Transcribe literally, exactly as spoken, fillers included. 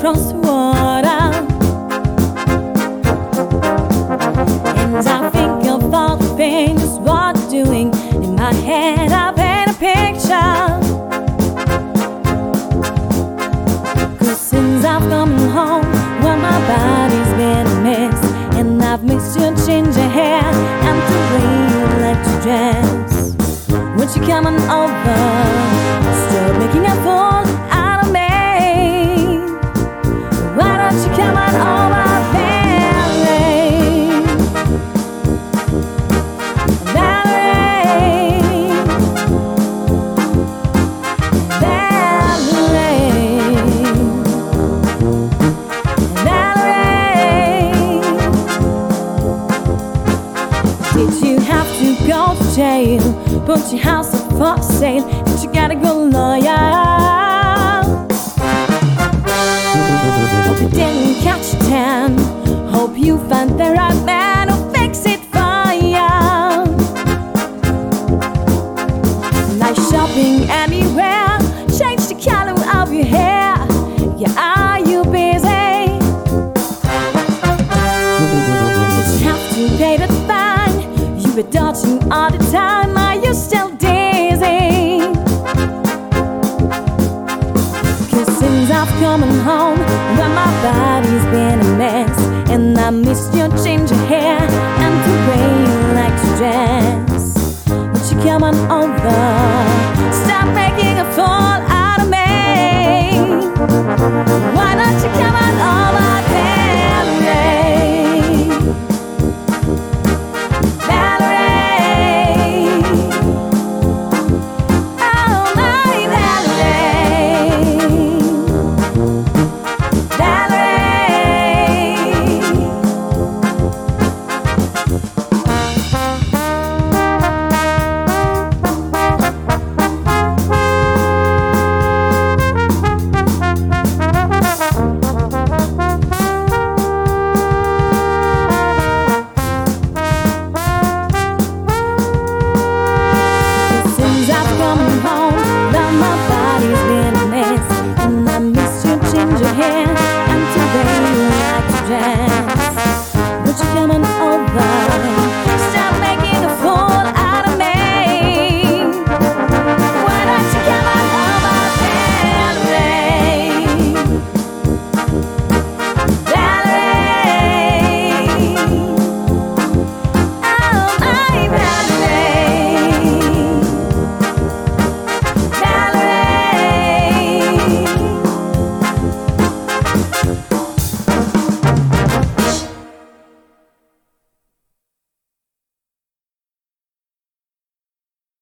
across the water. And I think of all the things we're doing. In my head I paint a picture. Cause since I've come home, well, my body's been a mess. And I've missed your ginger hair and the way you like to dress. When you coming over, still making a fool out of me. Why don't you come on over, Valerie? Valerie, Valerie, Valerie. Did you have to go to jail? Put your house up for sale, and you got a good lawyer. Hope you didn't catch a tan. Hope you find the right man who'll fix it for you. Like shopping anywhere, change the color of your hair. Yeah, are you busy? Did you have to pay the fine? You were dodging all the time. Are you still dizzy? Cause since I've come home, well, my body's been a mess. And I miss your cheek.